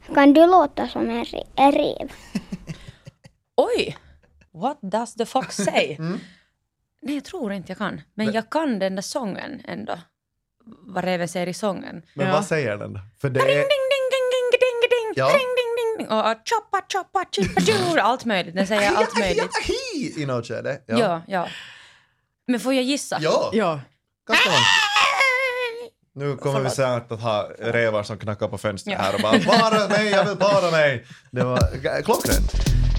Kan du låta som en rev? Oj! What does the fox say? Nej, jag tror inte jag kan. Men jag kan den där sången ändå. Vad reven säger i sången. Men vad säger den då? För det Ding, är... ding, ding, ding, ding, ding, ding, Ja. ding, ding, ding. Och choppa, choppa, chippa, chur. Allt möjligt. Den säger allt möjligt. I något skede. Ja. Men får jag gissa? Ja. Ganska långt. Nu kommer vi säkert att ha rävar som knackar på fönstret här och bara para mig, jag vill para mig. Det var klockrent.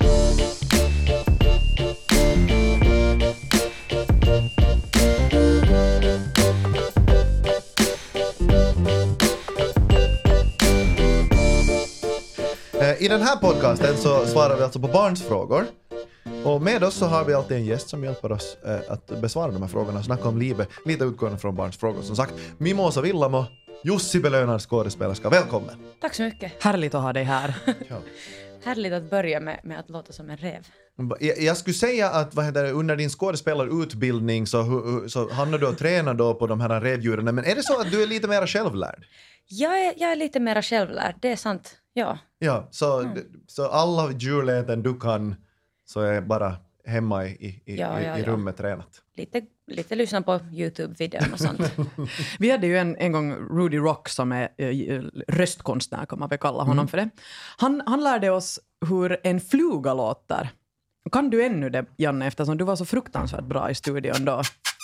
I den här podcasten så svarar vi alltså på barns frågor. Och med oss så har vi alltid en gäst som hjälper oss att besvara de här frågorna och snacka om livet, lite utgående från barns frågor. Som sagt, Mimosa Villamo, Jussi belönad skådespelerska. Välkommen! Tack så mycket. Härligt att ha dig här. Ja. Härligt att börja med att låta som en rev. Jag skulle säga att under din skådespelarutbildning så hamnar du och tränar då på de här revdjuren. Men är det så att du är lite mer självlärd? Jag är lite mer självlärd, det är sant. Ja. Ja, så alla djurläten du kan så är bara hemma i rummet tränat. Lite lyssna på YouTube-videon och sånt. Vi hade ju en gång Rudy Rock som är röstkonstnär, kan man väl kalla honom för det. Han lärde oss hur en fluga låter. Kan du ännu det, Janne, eftersom du var så fruktansvärt bra i studion då?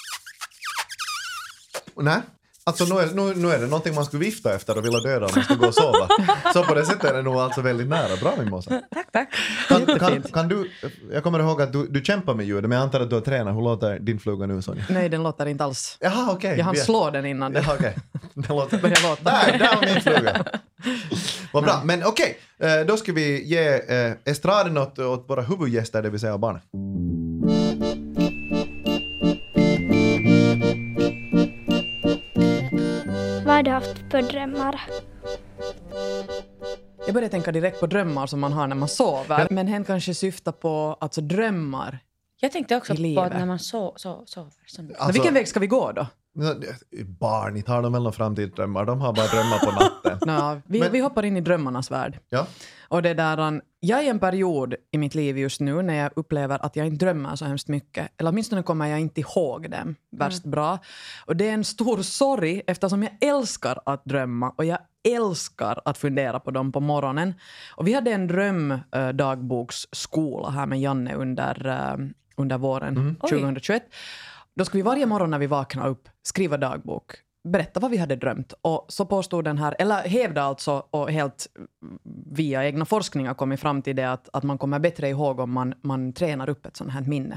Nej. Alltså nu är det någonting man skulle vifta efter och vilja döda om man ska gå och sova. Så på det sättet är det nog alltså väldigt nära. Bra, Mimosa. Tack. Kan du, jag kommer ihåg att du kämpar med ljudet, men jag antar att du har tränat. Hur låter din fluga nu, Sonja? Nej, den låter inte alls. Jaha, okej. Jag hann slå den innan det okej. Den låter... började låta. Där var min fluga. Vad bra, men okej. Då ska vi ge estraden åt våra huvudgäster, det vill säga barnen. Vad har du haft för drömmar? Jag började tänka direkt på drömmar som man har när man sover. Men hen kanske syftar på alltså drömmar. Jag tänkte också I på att livet. när man sover. Men vilken väg ska vi gå då? Barn, tar de väl någon framtidsdrömmar? De har bara drömmar på natten. Vi hoppar in i drömmarnas värld. Ja. Och det där, jag är i en period i mitt liv just nu när jag upplever att jag inte drömmer så hemskt mycket. Eller åtminstone kommer jag inte ihåg dem värst bra. Och det är en stor sorg eftersom jag älskar att drömma och jag älskar att fundera på dem på morgonen. Och vi hade en drömdagboksskola här med Janne under våren 2021. Då skulle vi varje morgon när vi vaknade upp skriva dagbok. Berätta vad vi hade drömt. Och så påstod den här, eller hävda alltså, och helt via egna forskningar kommit fram till det att man kommer bättre ihåg om man tränar upp ett sånt här minne.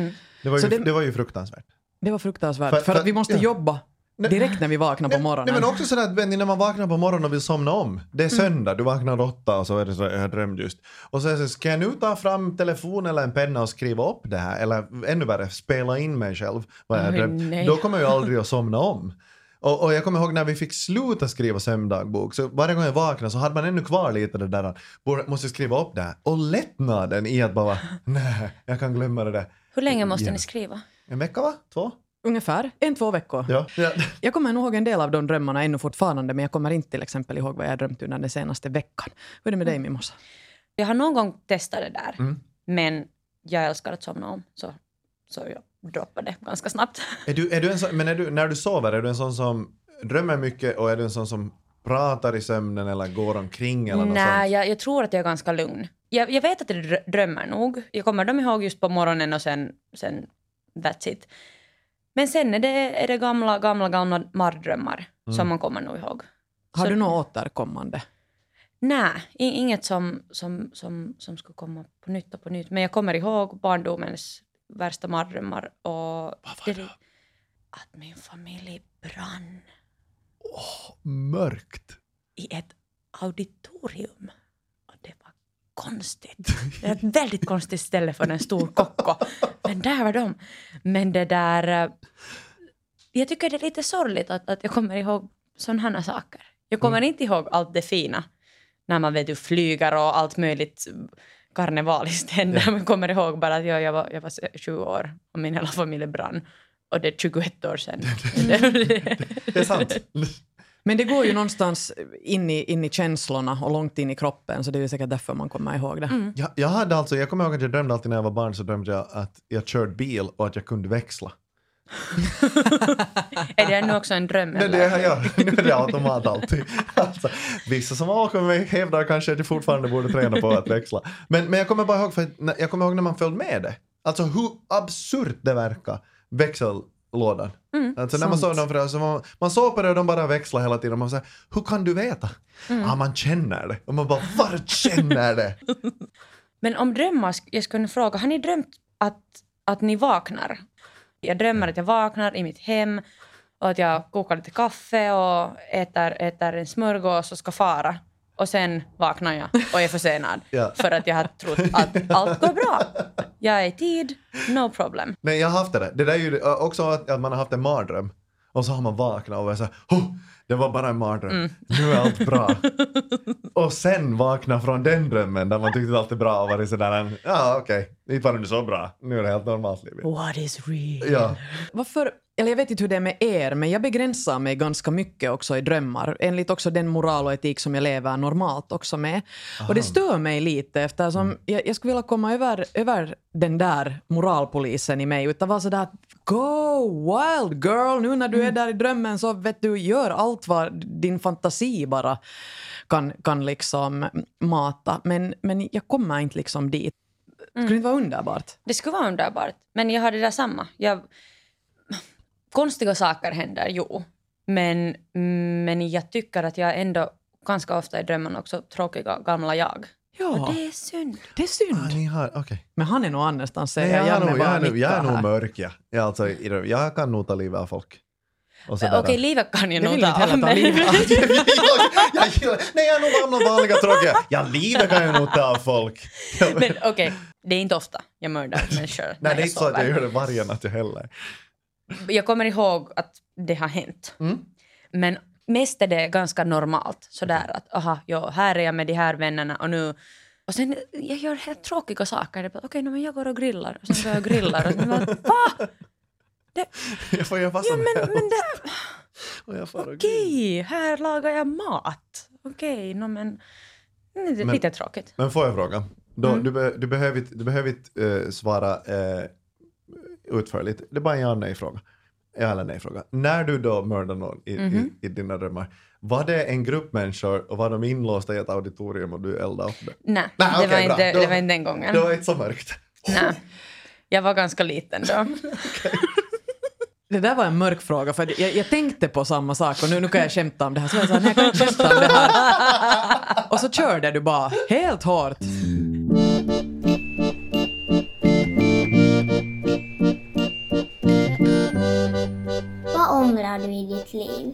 Det var ju fruktansvärt. Det var fruktansvärt. För att vi måste jobba direkt när vi vaknar på morgonen. Nej, men också sådär att när man vaknar på morgonen och vill somna om. Det är söndag, du vaknar 8 och så är det så jag drömde just. Och så är det, ska jag nu ta fram telefon eller en penna och skriva upp det här? Eller ännu värre, spela in mig själv vad jag drömt. Då kommer jag aldrig att somna om. Och jag kommer ihåg när vi fick sluta skriva sömndagbok. Så varje gång jag vaknade så hade man ännu kvar lite det där. Måste skriva upp det här. Och lättnaden i att bara, nej, jag kan glömma det där. Hur länge måste ni skriva? En vecka, va? 2? Ungefär 1-2 veckor. Ja. Jag kommer nog ihåg en del av de drömmarna ännu fortfarande, men jag kommer inte till exempel ihåg vad jag drömt under den senaste veckan. Hur är det med dig, Mimosa? Jag har någon gång testat det där, men jag älskar att somna om, så jag droppar det ganska snabbt. När du sover, är du en sån som drömmer mycket och är du en sån som pratar i sömnen eller går omkring eller något sånt? Nej, jag tror att jag är ganska lugn. Jag vet att jag drömmer nog. Jag kommer dem ihåg just på morgonen och sen that's it. Men sen är det gamla mardrömmar som man kommer nog ihåg. Har du något återkommande? Nej, inget som ska komma på nytt och på nytt. Men jag kommer ihåg barndomens värsta mardrömmar. Och det att min familj brann. Mörkt. I ett auditorium. Och det var konstigt. Det är ett väldigt konstigt ställe för en stor kocko. Men där var de. Men det där... Jag tycker det är lite sorgligt att jag kommer ihåg sådana här saker. Jag kommer inte ihåg allt det fina. När man vet flyger och allt möjligt karnevaliskt händer. Man kommer ihåg bara att jag var 20 år och min hela familj brann. Och det är 21 år sedan. Det är sant. Men det går ju någonstans in i känslorna och långt in i kroppen, så det är ju säkert därför man kommer ihåg det. Jag kommer ihåg att jag drömde alltid när jag var barn, så drömde jag att jag körde bil och att jag kunde växla. Är det nu också en dröm? Nej, det är jag. Nu är det automat alltid. Alltså, vissa som åker med mig hävdar kanske att jag fortfarande borde träna på att växla. Men jag kommer bara ihåg, jag kommer ihåg när man följde med det. Alltså hur absurt det verkar. Växellådan. Alltså när man såg dem för så man såg på det och de bara växlar hela tiden. Och man säger, hur kan du veta? Man känner det. Och man bara, var känner det? Men om drömmar, jag skulle fråga, har ni drömt att ni vaknar? Jag drömmer att jag vaknar i mitt hem och att jag kokar lite kaffe och äter en smörgås och ska fara. Och sen vaknar jag och är försenad för att jag har trott att allt går bra. Jag är i tid, no problem. Nej, jag har haft det. Det där är ju också att man har haft en mardröm. Och så har man vaknat och varit så här, det var bara en mardröm. Nu är allt bra. Och sen vakna från den drömmen där man tyckte att allt är bra och varit sådär, okej. Det var inte så bra. Nu är det helt normalt liv. What is real? Ja. Varför, eller jag vet inte hur det är med er, men jag begränsar mig ganska mycket också i drömmar. Enligt också den moral och etik som jag lever normalt också med. Och det stör mig lite eftersom jag skulle vilja komma över den där moralpolisen i mig. Utan vara sådär, go wild girl, nu när du är där i drömmen så vet du, gör allt vad din fantasi bara kan liksom mata. Men jag kommer inte liksom dit. Skulle det inte vara underbart? Det skulle vara underbart, men jag har det där samma. Konstiga saker händer, jo. Men jag tycker att jag ändå ganska ofta i drömmen också tråkiga gamla jag. Ja. Och det är synd. Det är synd. Ni har, okay. Men han är nog annanstans. Jag är nog mörk, ja. Jag kan nog ta livet av folk. Okej, livet kan jag nog ta. Nej, jag är nog gamla vanliga tråkiga. Ja, livet kan jag nog ta av folk. Men okej, det är inte ofta jag mördar människor. Nej, det är inte så att jag gör det varje natt heller. Jag kommer ihåg att det har hänt. Men mest är det ganska normalt. Sådär att, här är jag med de här vännerna och nu... Och sen, jag gör helt tråkiga saker. Okej, men jag går och grillar. Och sen går jag och grillar. Och sen bara, va? Jag får göra vad som helst. Men okej, här lagar jag mat. Okej, men... Det är lite tråkigt. Men får jag fråga? Du behöver inte svara utförligt. Det är bara en ja eller nej-fråga. När du då mördar någon i dina drömmar, var det en grupp människor och var de inlåsta i ett auditorium och du eldade upp det? Nej, det var inte den gången. Det var inte så mörkt. Nej, jag var ganska liten då. Det där var en mörk fråga, för jag tänkte på samma sak och nu kan jag skämta om det här. Så jag sa, jag kan inte skämta om det här. Och så körde du bara helt hårt. Vad ångrar du i ditt liv?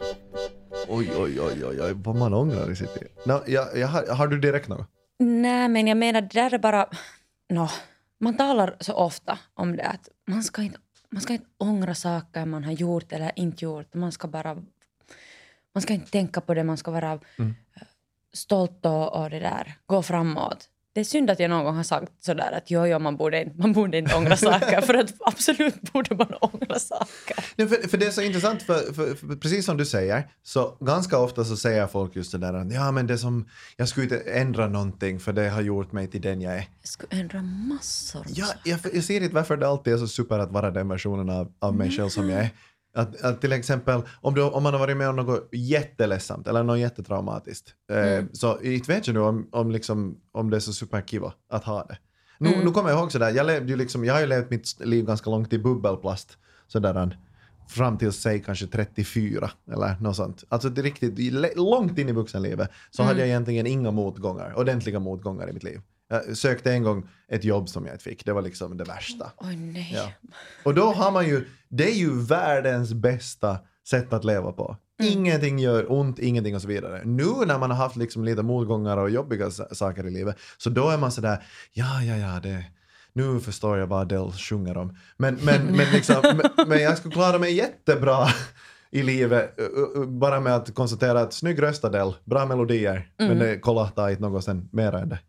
Oj, vad man ångrar i sitt liv. Har du direkt något? Nej, men jag menar, det där är bara... man talar så ofta om det att man ska inte ångra saker man har gjort eller inte gjort. Man ska inte tänka på det, man ska vara stolt och det där, gå framåt. Det är synd att jag någon gång har sagt sådär att man borde inte ångra saker, för att absolut borde man ångra saker. Ja, för det är så intressant, för precis som du säger, så ganska ofta så säger folk just det där att men det som, jag skulle inte ändra någonting för det har gjort mig till den jag är. Jag skulle ändra massor. Jag ser inte varför det alltid är så super att vara den versionen av mig själv som jag är. Att till exempel, om man har varit med om något jätteledsamt eller något jättetraumatiskt, så inte vet jag nu om det är så superkiva att ha det. Nu kommer jag ihåg sådär, jag har ju levt mitt liv ganska långt i bubbelplast sådär, fram till sig kanske 34 eller något sånt. Alltså det är riktigt långt in i vuxenlivet så hade jag egentligen inga ordentliga motgångar i mitt liv. Jag sökte en gång ett jobb som jag inte fick. Det var liksom det värsta. Oj, nej. Ja. Och då har man ju, det är ju världens bästa sätt att leva på. Ingenting gör ont, ingenting och så vidare. Nu när man har haft liksom lite motgångar och jobbiga saker i livet, så då är man sådär, nu förstår jag vad Adele sjunger om. Men jag skulle klara mig jättebra i livet bara med att konstatera att snygg röst Adele, bra melodier, men det kollar inte något sen mer än det.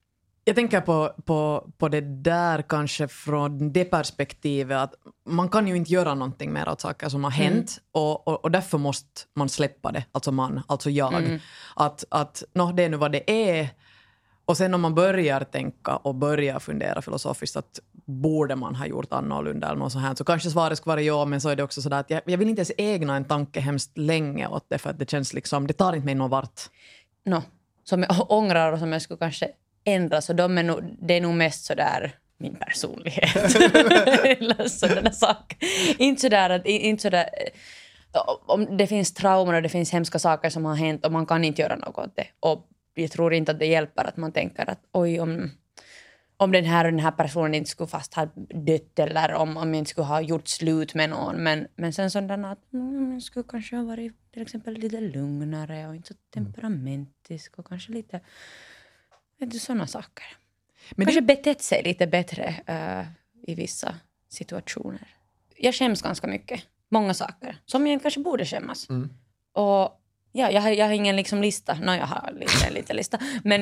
Jag tänker på det där kanske från det perspektivet att man kan ju inte göra någonting mer åt saker som har hänt och därför måste man släppa det, alltså jag. Att det är nu vad det är. Och sen om man börjar tänka och börjar fundera filosofiskt att borde man ha gjort annorlunda eller något sånt här, så kanske svaret skulle vara ja, men så är det också sådär att jag vill inte ens ägna en tanke hemskt länge åt det, för att det känns liksom, det tar inte mig någon vart. Som jag ångrar och som jag skulle kanske ändra, så det är nog mest sådär min personlighet. Eller sådana saker. Inte sådär om det finns trauman och det finns hemska saker som har hänt och man kan inte göra något åt det. Och jag tror inte att det hjälper att man tänker att oj, om den här personen inte skulle fast ha dött eller om jag inte skulle ha gjort slut med någon. Men sen sådana att jag skulle kanske ha varit till exempel lite lugnare och inte så temperamentisk och kanske lite sådana saker. Men kanske betett sig lite bättre i vissa situationer. Jag skäms ganska mycket. Många saker som jag kanske borde skämmas. Och ja, jag har ingen liksom lista. Jag har lite lista.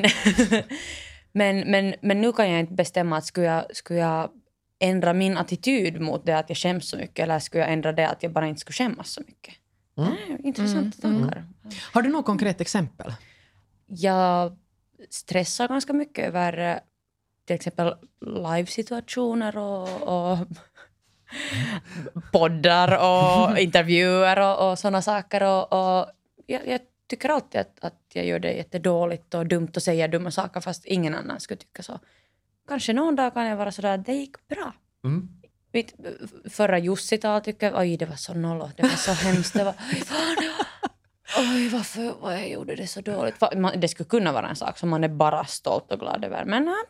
Men nu kan jag inte bestämma att skulle jag ändra min attityd mot det att jag skäms så mycket, eller skulle jag ändra det att jag bara inte skulle skämmas så mycket. Intressanta tankar. Har du något konkret exempel? Jag stressar ganska mycket över till exempel live-situationer och poddar och intervjuer och sådana saker. Och jag tycker alltid att jag gör det jättedåligt och dumt att säga dumma saker fast ingen annan skulle tycka så. Kanske någon dag kan jag vara sådär att det gick bra. Förra Jussi-tal tycker jag, oj det var så nollo, det var så hemskt. Det var, oj varför jag gjorde det så dåligt. Det skulle kunna vara en sak som man är bara stolt och glad över.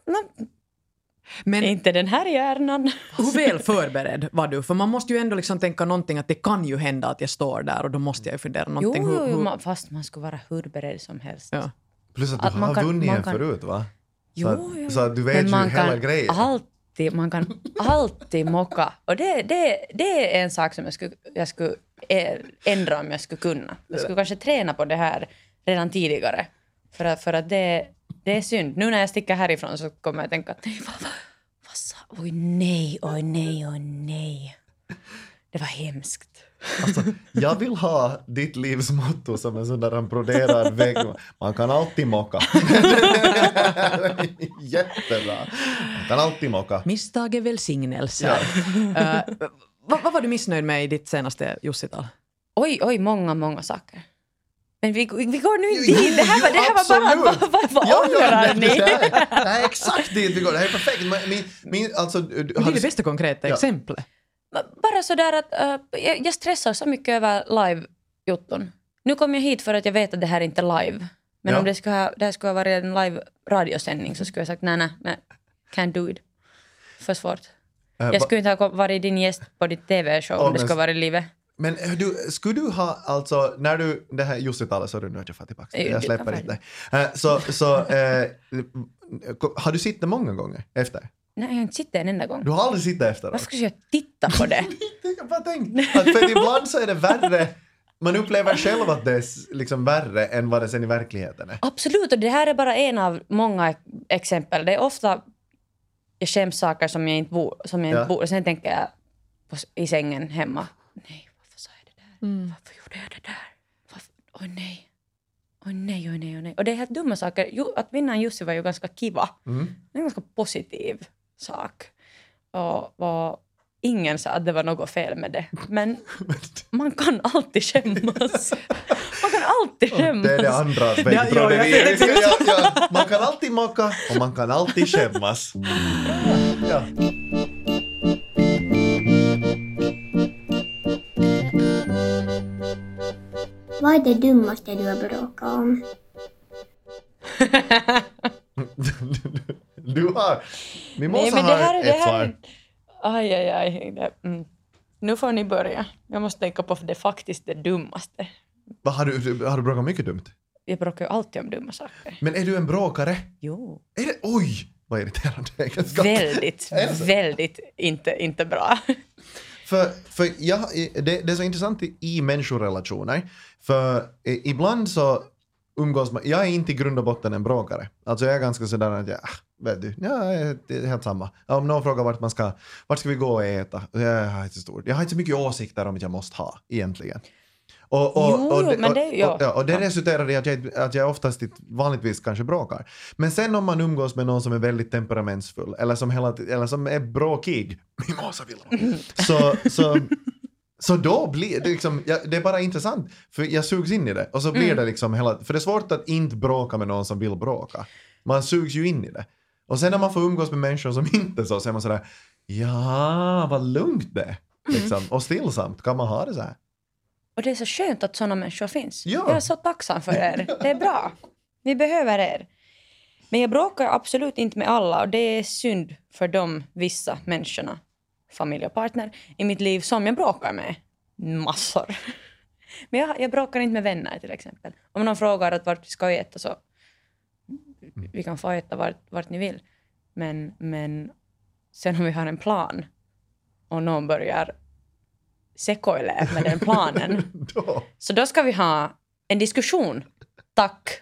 Men inte den här hjärnan. Hur väl förberedd var du? För man måste ju ändå liksom tänka någonting att det kan ju hända att jag står där och då måste jag ju fundera någonting. Fast man skulle vara hur beredd som helst. Ja. Plus att du har vunnit en förut, va? Så att du vet men ju hela grejen. Man kan alltid mocka. Och det är en sak som jag skulle ändra om jag skulle kunna. Jag skulle kanske träna på det här redan tidigare. För att det är synd. Nu när jag sticker härifrån så kommer jag tänka att nej, vad sa? Oj nej. Det var hemskt. Alltså, jag vill ha ditt livsmotto som en sån där broderad vägg. Man kan alltid mocka. Jättebra. Man kan alltid mocka. Misstag är välsignelse. Ja. Vad var du missnöjd med i ditt senaste Jussi-tal? Oj, många saker. Men vi går nu inte dit. Det här var bara vad ångrar ni? Det här är exakt dit vi går. Det här är perfekt. Det är det bästa konkreta exemplet. Bara sådär att jag stressar så mycket över live-jutton. Nu kom jag hit för att jag vet att det här är inte live. Men om det här skulle ha varit en live-radiosändning så skulle jag sagt nej, can't do it. För svårt. Jag skulle inte ha varit din gäst på ditt tv-show om det skulle ha varit live. Men skulle du ha, alltså, när du, det här Jussi-talet, så nu att jag får tillbaka. Jag släpper inte dig. Har du sett det många gånger efter? Nej, jag har inte sett det en enda gång. Du har aldrig sett det efter? Varför ska jag titta på det? Jag bara tänkte, för ibland så är det värre. Man upplever själv att det är liksom värre än vad det sen i verkligheten är. Absolut, och det här är bara en av många exempel. Det är ofta jag skäms saker som jag inte bor. Sen tänker jag i sängen hemma. Nej, varför sa jag det där? Varför gjorde jag det där? Åh nej. Och det är helt dumma saker. Att vinna en Jussi var ju ganska kiva. Det är en ganska positiv sak. Och ingen sa att det var något fel med det. Men man kan alltid skämmas. Det är det andra. Man kan alltid mocka och man kan alltid skämmas. Ja. Vad är det dummaste du har bråkat om? Vi måste ha ett svar. Aj. Nu får ni börja. Jag måste tänka på det faktiskt det dummaste. Har du bråkat mycket dumt? Jag bråkar ju alltid om dumma saker. Men är du en bråkare? Jo. Är det? Oj, vad irriterande. Väldigt inte bra. För det är så intressant i människorelationer. För ibland så umgås man. Jag är inte i grund och botten en bråkare. Alltså jag är ganska sådär att vet du, ja, det är helt samma. Om någon frågar vart ska vi gå och äta? Jag har inte så mycket åsikter om att jag måste ha, egentligen. Och det resulterar i att jag oftast vanligtvis kanske bråkar. Men sen om man umgås med någon som är väldigt temperamentsfull eller som är bråkig, så då blir det liksom, det är bara intressant, för jag sugs in i det och så blir det liksom för det är svårt att inte bråka med någon som vill bråka. Man sugs ju in i det. Och sen när man får umgås med människor som inte så är man sådär, ja, vad lugnt det liksom. Och stillsamt kan man ha det så här. Och det är så skönt att sådana människor finns. Ja. Jag är så tacksam för er. Det är bra. Vi behöver er. Men jag bråkar absolut inte med alla. Och det är synd för de vissa människorna, familj och partner, i mitt liv som jag bråkar med. Massor. Men jag bråkar inte med vänner till exempel. Om någon frågar att vart vi ska äta så vi kan få äta vart ni vill. Men sen om vi har en plan och någon börjar sekoilee med den planen. Så då ska vi ha en diskussion. Tack.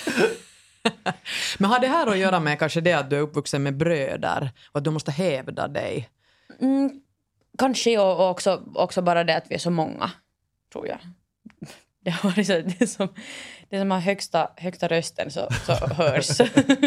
Men har det här att göra med kanske det att du är uppvuxen med bröder och att du måste hävda dig? Kanske och också bara det att vi är så många, tror jag. Det har varit så, det som har högsta rösten så hörs.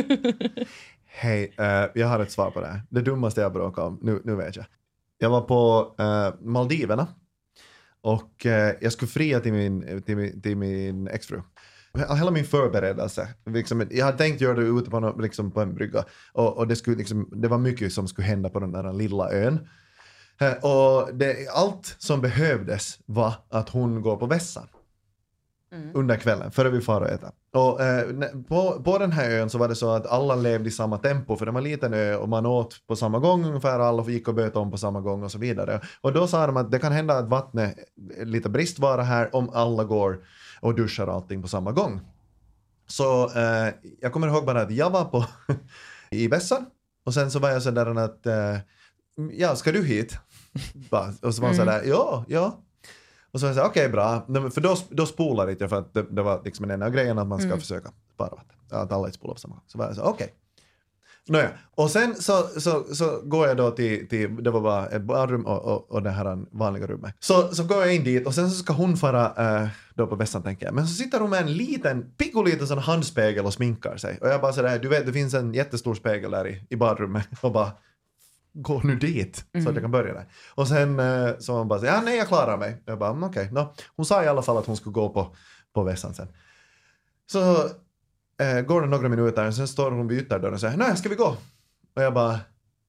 Hej, jag har ett svar på det här. Det dummaste jag bråkar om, nu vet jag. Jag var på Maldiverna och jag skulle fria till min exfru. Hela min förberedelse. Liksom, jag hade tänkt göra det ute på en brygga. Och det var mycket som skulle hända på den där lilla ön. Och allt som behövdes var att hon går på vässan. Under kvällen, före vi far och äta. Och på den här ön så var det så att alla levde i samma tempo, för det var en liten ö och man åt på samma gång ungefär, alla gick och böt om på samma gång och så vidare. Och då sa de att det kan hända att vattnet är lite bristvara här om alla går och duschar allting på samma gång. Så jag kommer ihåg bara att jag var i vässan och sen så var jag så där att ja, ska du hit? Och så var jag så där, ja. Och så var jag så här, okej, bra. För då spolar inte jag, för att det var liksom en enda grejen att man ska försöka spara vatten. Att alla inte spolar på samma gång. Så var jag så här, okej. Nåja. Och sen så går jag då till det var bara ett badrum och det här vanliga rummet. Så går jag in dit och sen så ska hon fara då på vässan, tänker jag. Men så sitter hon med en liten, pikoliten sån handspegel och sminkar sig. Och jag bara sådär, du vet, det finns en jättestor spegel där i badrummet. Och bara, gå nu dit så att jag kan börja där. Och sen så hon bara, ja nej, jag klarar mig. Jag bara, okej. Hon sa i alla fall att hon skulle gå på vässan sen. Så går det några minuter och sen står hon vid ytterdörren och säger, nej, ska vi gå? Och jag bara,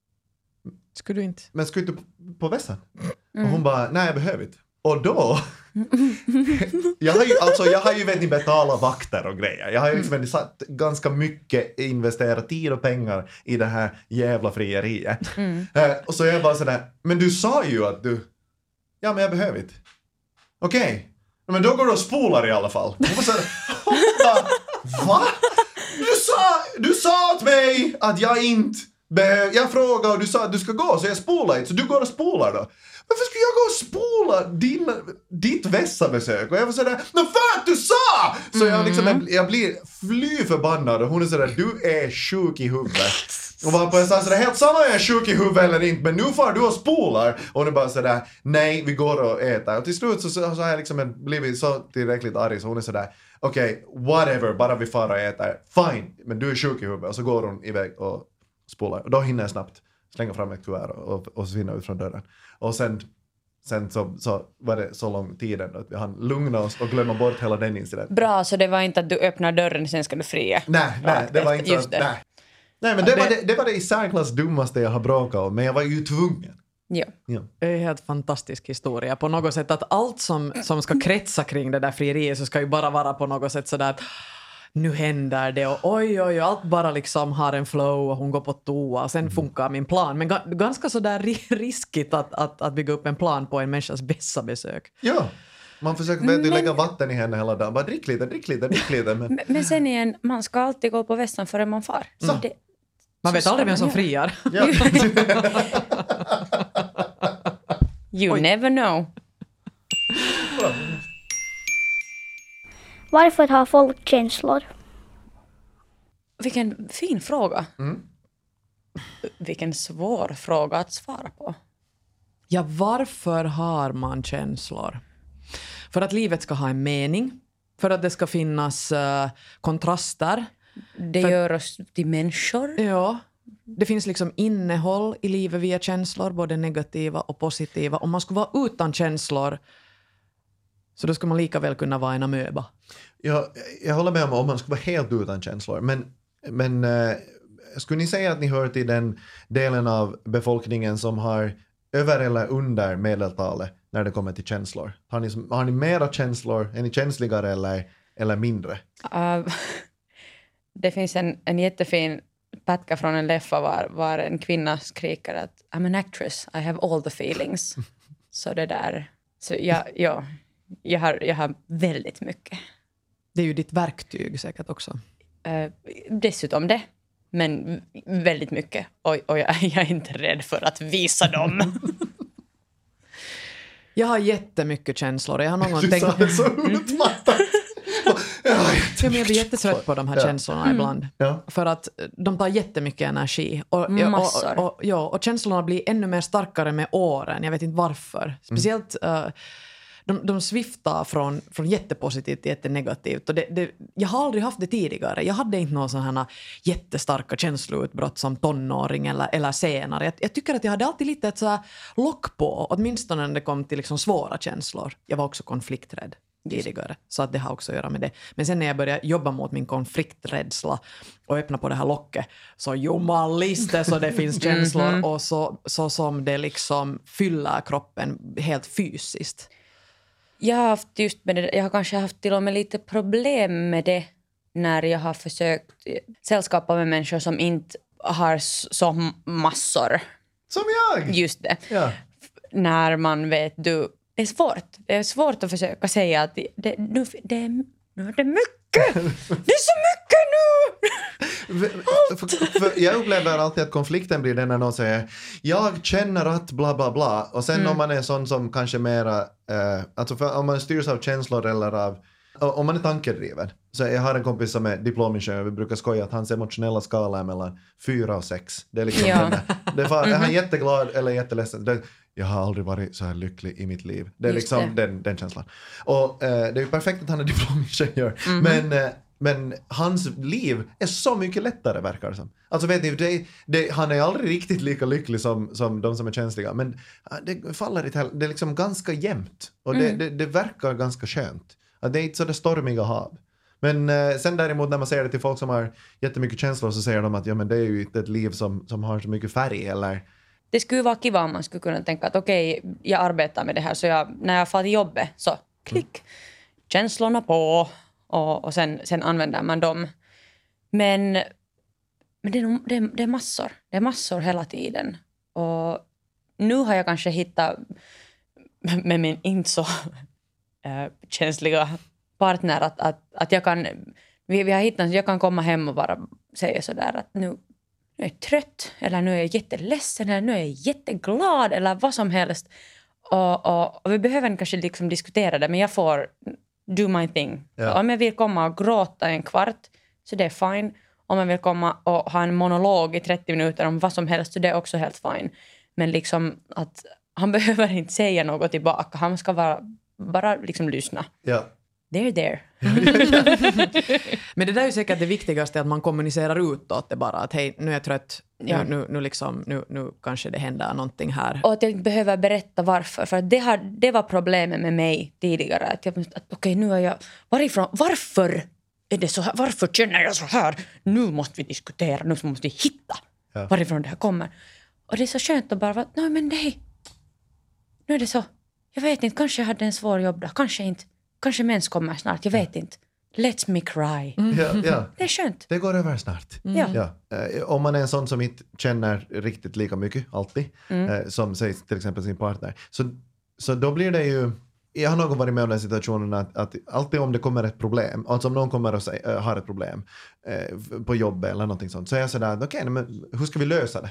ska du inte? Men ska du inte på vässan? Och hon bara, nej, jag behöver inte. Och då jag har ju vet ni betalat vakter och grejer. Jag har ju liksom satt ganska mycket, investerat tid och pengar i det här jävla frieriet. Och så är jag bara sådär, men du sa ju att du, ja, men jag behöver inte. Okej. Men då går du och spolar i alla fall. Hon så va? Du sa åt mig att jag inte behöver. Jag frågade och du sa att du ska gå, så jag spolar inte. Så du går och spolar då. Varför skulle jag gå och spola ditt vässabesök? Och jag var sådär, för att du sa! Så jag blir fly förbannad. Och hon är sådär, du är sjuk i huvudet. Och var på en sådär, helt samma är jag sjuk i huvudet eller inte, men nu får du och spolar. Och hon är bara sådär, nej, vi går och äter. Och till slut så har jag liksom blivit så tillräckligt arg så hon är sådär, okej, whatever, bara vi far och äter. Fine, men du är sjuk i huvudet. Och så går hon iväg och spolar. Och då hinner jag snabbt slänga fram ett kuvert och försvinna ut från dörren. Och sen så var det så lång tid ändå att vi hann lugna oss och glömma bort hela den incidenten. Bra, så det var inte att du öppnar dörren sen ska du fria. Nej, det var inte så. Nej, men det var det i särklass dummaste jag har bråkat om, men jag var ju tvungen. Ja. Det är en helt fantastisk historia. På något sätt att allt som ska kretsa kring det där frieriet så ska ju bara vara på något sätt sådär att nu händer det och oj, allt bara liksom har en flow och hon går på toa och sen funkar min plan. Men ganska sådär riskigt att bygga upp en plan på en människas bästa besök. Ja, man försöker lägga vatten i henne hela dagen. Bara drick lite. Men sen igen, man ska alltid gå på vässan före man far. Så man vet aldrig vem som friar. Ja. You never know. Varför har folk känslor? Vilken fin fråga. Vilken svår fråga att svara på. Ja, varför har man känslor? För att livet ska ha en mening. För att det ska finnas kontraster. Det gör oss till människor. Ja, det finns liksom innehåll i livet via känslor, både negativa och positiva. Om man skulle vara utan känslor så då skulle man lika väl kunna vara en amöba. Jag håller med om man skulle vara helt utan känslor. Men skulle ni säga att ni hör till den delen av befolkningen som har över eller under medeltalet när det kommer till känslor? Har ni mera känslor? Är ni känsligare eller mindre? Det finns en jättefin pätkä från en leffa var en kvinna skriker att I'm an actress, I have all the feelings. Så det där. Så jag har väldigt mycket. Det är ju ditt verktyg säkert också. Dessutom det. Men väldigt mycket. Och jag är inte rädd för att visa dem. Jag har jättemycket känslor. Jag har någon gång Du sa det så utmattat. Jag blir jättetrött på de här känslorna ibland. Ja. För att de tar jättemycket energi. Massor. Och känslorna blir ännu mer starkare med åren. Jag vet inte varför. Speciellt de sviftar från jättepositivt till jättenegativt. Och jag har aldrig haft det tidigare. Jag hade inte någon sån här jättestarka känsloutbrott som tonåring eller senare. Jag tycker att jag hade alltid lite ett så här lock på. Åtminstone när det kom till liksom svåra känslor. Jag var också konflikträdd tidigare. Så att det har också att göra med det. Men sen när jag började jobba mot min konflikträdsla och öppna på det här locket så jumaliste så det finns känslor och så som det liksom fyller kroppen helt fysiskt. Jag har haft just med det, jag har kanske haft till och med lite problem med det när jag har försökt sällskapa med människor som inte har så massor. Som jag! Just det. Ja. När man vet, det är svårt att försöka säga att nu är det mycket. Det är så mycket nu! För jag upplever alltid att konflikten blir den när någon säger jag känner att bla bla bla och sen om man är sån som kanske mera alltså om man styrs av känslor eller om man är tankedriven. Så jag har en kompis som är diplomingenjör. Vi brukar skoja att hans emotionella skala är mellan 4 och 6. Det är liksom är han jätteglad eller jätteledsen. Jag har aldrig varit så här lycklig i mitt liv. Det är just liksom den känslan. Och det är ju perfekt att han är diplomingenjör. Men hans liv är så mycket lättare verkar det som. Alltså vet ni, han är aldrig riktigt lika lycklig som de som är känsliga. Men det faller inte det är liksom ganska jämnt. Och det verkar ganska skönt. Att det är inte så det stormiga hav. Men sen däremot när man säger det till folk som har jättemycket känslor så säger de att ja, men det är ju inte ett liv som har så mycket färg eller... Det skulle vara kiva om man skulle kunna tänka att okej, jag arbetar med det här så när jag får till jobbet så klick, känslorna på och sen använder man dem. Men det är massor. Det är massor hela tiden. Och nu har jag kanske hittat med min inte så känsliga partner att jag kan, vi har hittat, jag kan komma hem och bara säga sådär att nu är jag trött eller nu är jag jätteledsen eller nu är jag jätteglad eller vad som helst. Och vi behöver kanske liksom diskutera det men jag får do my thing. Ja. Om jag vill komma och gråta en kvart så det är fine. Om jag vill komma och ha en monolog i 30 minuter om vad som helst så det är också helt fine. Men liksom att han behöver inte säga något tillbaka. Han ska bara liksom lyssna. Ja. They're there. Men det där är ju säkert det viktigaste att man kommunicerar utåt det bara att hej, nu är jag trött. Ja. Nu kanske det händer någonting här. Och att jag behöver berätta varför. För att det var problemet med mig tidigare. Att okej, nu är jag... Varför är det så här? Varför känner jag så här? Nu måste vi diskutera. Nu måste vi hitta varifrån det här kommer. Och det är så skönt att bara vara... Nej, men nej. Nu är det så. Jag vet inte. Kanske jag hade en svår jobb då. Kanske inte. Kanske mens kommer snart. Jag vet inte. Let me cry. Ja. Det är skönt. Det går över snart. Ja. Om man är en sån som inte känner riktigt lika mycket alltid som säger till exempel sin partner. Så då blir det ju... Jag har någon varit med om den situationen att alltid om det kommer ett problem, alltså om någon kommer och har ett problem på jobbet eller någonting sånt, så är jag sådär, okej, men hur ska vi lösa det?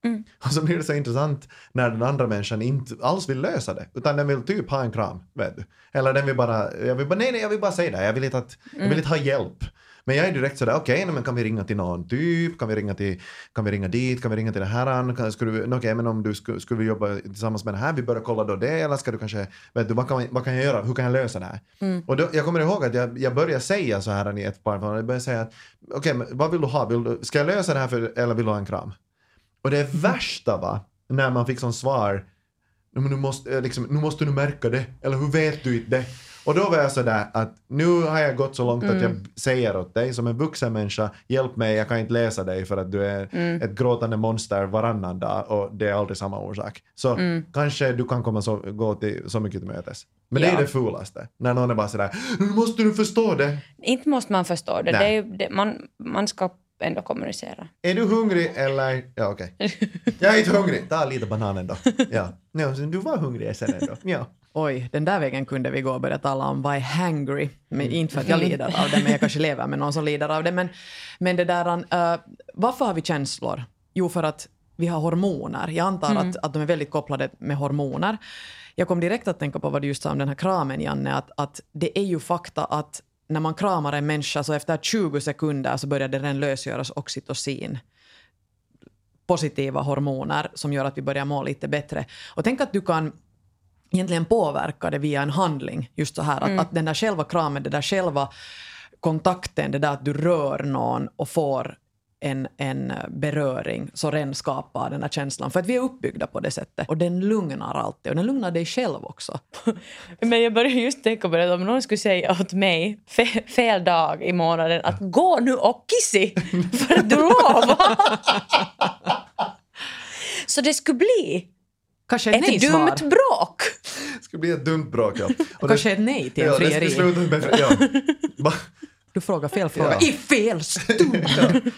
Och så blir det så intressant när den andra människan inte alls vill lösa det. Utan den vill typ ha en kram, vet du. Eller den vill bara, jag vill bara säga det. Jag vill inte ha hjälp. Men jag är direkt sådär, okej, men kan vi ringa till någon typ? Kan vi ringa dit? Kan vi ringa till det här? Okej, men om du skulle jobba tillsammans med det här, vi börjar kolla då det. Eller ska du kanske, vet du, vad kan jag göra? Hur kan jag lösa det här? Och då, jag kommer ihåg att jag började säga så här i ett par fall. Jag började säga att, okej, men vad vill du ha? Ska jag lösa det här eller vill du ha en kram? Och det värsta var när man fick som svar, men nu måste du märka det. Eller hur vet du inte det? Och då var jag sådär att nu har jag gått så långt att jag säger åt dig som en vuxen människa, hjälp mig, jag kan inte läsa dig för att du är ett gråtande monster varannan dag och det är aldrig samma orsak. Så kanske du kan gå till så mycket till mötes. Men det är det fulaste. När någon är bara sådär, nu måste du förstå det. Inte måste man förstå det. Man ska ändå kommunicera. Är du hungrig eller... Ja, okej. Jag är inte hungrig. Ta lite bananen då. Ja. Du var hungrig sen ändå. Ja. Oj, den där vägen kunde vi gå och börja tala om vad är hangry. Men inte för att jag lider av det, men jag kanske lever med någon som lider av det. Men det där, varför har vi känslor? Jo, för att vi har hormoner. Jag antar att de är väldigt kopplade med hormoner. Jag kom direkt att tänka på vad du just sa om den här kramen, Janne. Att det är ju fakta att när man kramar en människa så efter 20 sekunder så börjar det redan lösgöras oxytocin. Positiva hormoner som gör att vi börjar må lite bättre. Och tänk att du kan egentligen påverka det via en handling. Just så här att den där själva kramen, det där själva kontakten, det där att du rör någon och får en beröring så redan skapar den här känslan. För att vi är uppbyggda på det sättet. Och den lugnar alltid. Och den lugnar dig själv också. Men jag började just tänka på det. Om någon skulle säga åt mig fel dag i månaden att gå nu och kissi för att du lovar. Så det skulle bli kanske ett ett dumt bråk. Det skulle bli ett dumt bråk, ja. Och kanske ett nej till en frieri. Du frågar fel fråga. Ja. I fel stund.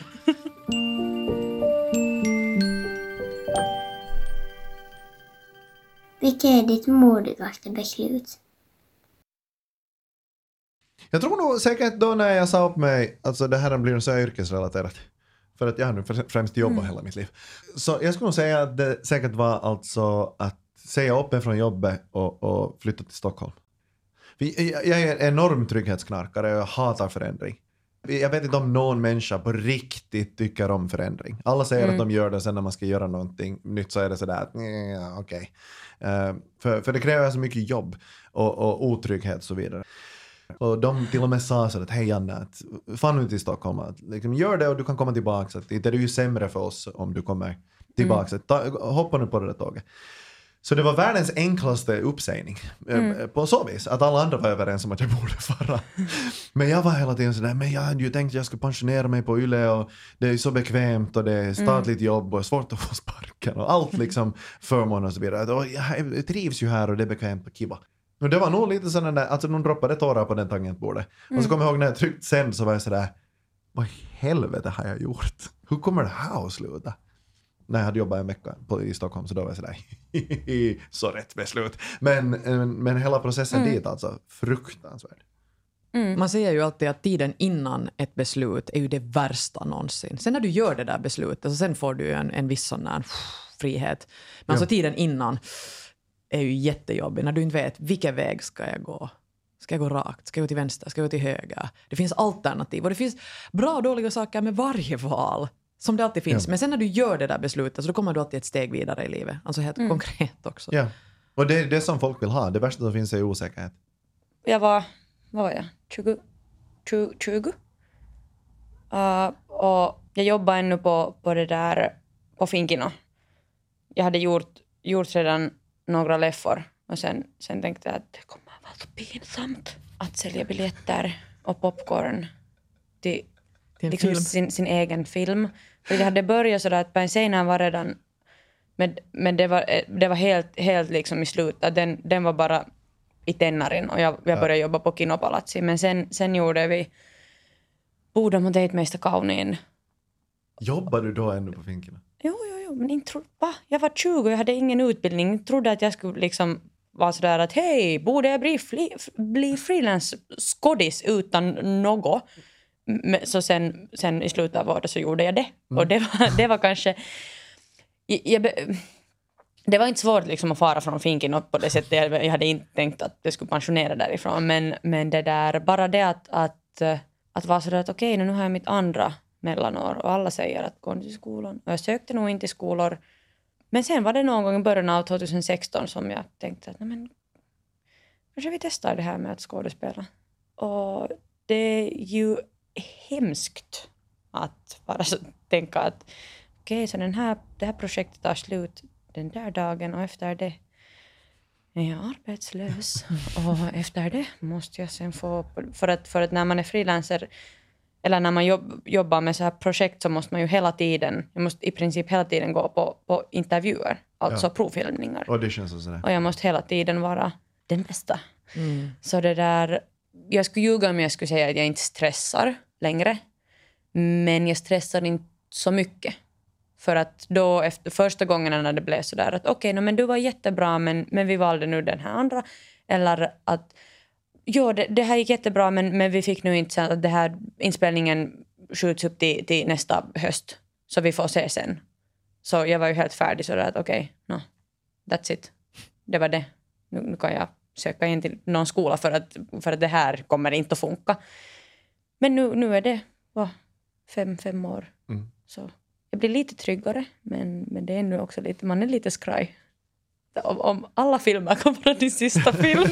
Vilket är ditt modigaste beslut? Jag tror nog säkert då när jag sa upp mig, alltså det här blir så yrkesrelaterat. För att jag har nu främst jobbat hela mitt liv. Så jag skulle nog säga att det säkert var alltså att säga upp mig från jobbet och flytta till Stockholm. Jag är en enorm trygghetsknarkare och jag hatar förändring. Jag vet inte om någon människa på riktigt tycker om förändring. Alla säger att de gör det, sen när man ska göra någonting nytt så är det sådär att okej. För det kräver så mycket jobb och otrygghet och så vidare. Och de till och med sa så att hej Janne, att fan ut i Stockholm, att liksom, gör det och du kan komma tillbaka. Att det är ju sämre för oss om du kommer tillbaka. Hoppa nu på det där tåget. Så det var världens enklaste uppsägning på så vis. Att alla andra var överens om att jag borde fara. Men jag var hela tiden sådär, men jag hade ju tänkt att jag skulle pensionera mig på Yle och det är så bekvämt och det är statligt jobb och svårt att få sparken och allt liksom förmån och så vidare. Och jag trivs ju här och det är bekvämt och kiva. Och det var nog lite sådär där, alltså någon droppade tårar på den tangentbordet. Och så kommer jag ihåg när jag tryckte sen så var jag sådär, vad i helvete har jag gjort? Hur kommer det här att sluta? När jag hade jobbat en vecka i Stockholm så då var jag sådär, så rätt beslut. Men hela processen dit alltså, fruktansvärd. Man säger ju alltid att tiden innan ett beslut är ju det värsta någonsin. Sen när du gör det där beslutet så sen får du en viss sån här frihet. Men alltså tiden innan är ju jättejobbig när du inte vet vilken väg ska jag gå. Ska jag gå rakt? Ska jag gå till vänster? Ska jag gå till höger? Det finns alternativ och det finns bra och dåliga saker med varje val. Som det alltid finns. Men sen när du gör det där beslutet så då kommer du alltid ett steg vidare i livet. Alltså helt konkret också. Ja, och det är det som folk vill ha. Det värsta som finns är osäkerhet. Vad var jag? 20? Och jag jobbar ännu på det där på Finkino. Jag hade gjort redan några läffar. Och sen tänkte jag att det kommer att vara så pinsamt att sälja biljetter och popcorn till liksom sin egen film. För det hade börjat så att bensinen var redan, men det var helt liksom i slutet. Den var bara i tennarin och jag började jobba på Kinopalatsi. Men sen gjorde vi Boda mot Dejtmeista Kauniin. Jobbar du då ännu på Finkina? Jo, men inte jag var 20, jag hade ingen utbildning. Jag trodde att jag skulle liksom vara sådär att hej, borde jag bli freelance-skådis utan något? Så sen i slutet av året så gjorde jag det. Och det var kanske det var inte svårt liksom att fara från Finkin upp på det sättet. Jag hade inte tänkt att jag skulle pensionera därifrån. Men det där, bara det att vara sådär att okej, nu har jag mitt andra mellanår och alla säger att gå till skolan. Och jag sökte nog inte till skolor. Men sen var det någon gång i början av 2016 som jag tänkte att nej men, kanske vi testar det här med att skådespela. Och det är ju hemskt att bara så tänka att okej, så det här projektet tar slut den där dagen och efter det är jag arbetslös. Och efter det måste jag sen få... För att när man är frilanser eller när man jobbar med så här projekt så måste man ju jag måste i princip hela tiden gå på intervjuer, alltså provfilmningar. Auditions och sådär. Och jag måste hela tiden vara den bästa. Så det där... Jag skulle ljuga om jag skulle säga att jag inte stressar längre. Men jag stressar inte så mycket. För att då efter första gången när det blev så där att okej, men du var jättebra men vi valde nu den här andra. Eller att det här gick jättebra men vi fick nu inte så att det här inspelningen skjuts upp till nästa höst. Så vi får se sen. Så jag var ju helt färdig så där att okej, that's it. Det var det. Nu kan jag söka in till någon skola för att det här kommer inte att funka. Men nu är det 5 år. Så jag blir lite tryggare, men det är nu också lite, man är lite skraj. Om alla filmer kommer vara din sista film.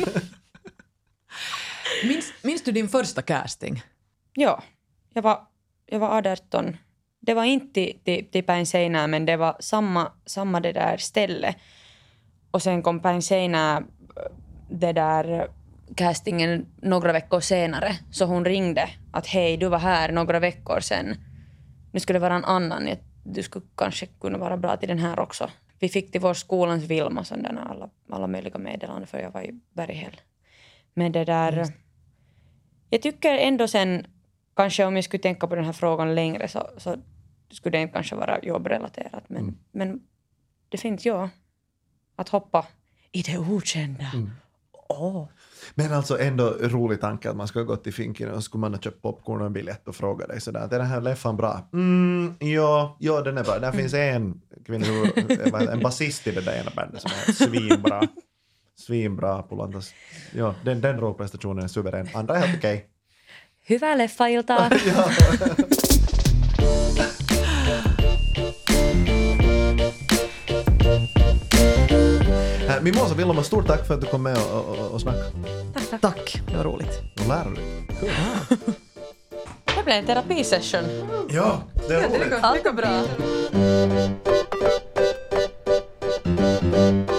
Minns du din första casting? Ja, jag var 18. Det var inte till Päin seinää, men det var samma det där ställe. Och sen kom Päin seinää det där castingen några veckor senare. Så hon ringde att hej, du var här några veckor sen. Nu skulle det vara en annan. Du skulle kanske kunna vara bra till den här också. Vi fick till vår skolans Vilma sådana alla möjliga meddelanden för jag var i Berghäll. Men det där... Jag tycker ändå sen, kanske om jag skulle tänka på den här frågan längre så skulle det inte kanske vara jobbrelaterat. Men det finns att hoppa i det okända. Men alltså ändå rolig tanke att man ska ha gått till Finken och skulle man ha köpt popcorn och en biljett och fråga dig sådär, är den här leffan bra? Ja, den är bra. Där finns en basist i det där ena bandet som är svinbra på landas. Ja, den rollprestationen är suverän. Andra är helt okej. Hyvää leffailtaa! Mimosa Vilma, stort tack för att du kom med och snackade. Tack, det var roligt. Och lärorikt. Cool. Det blev en terapisession. Ja, det är roligt. Det går bra.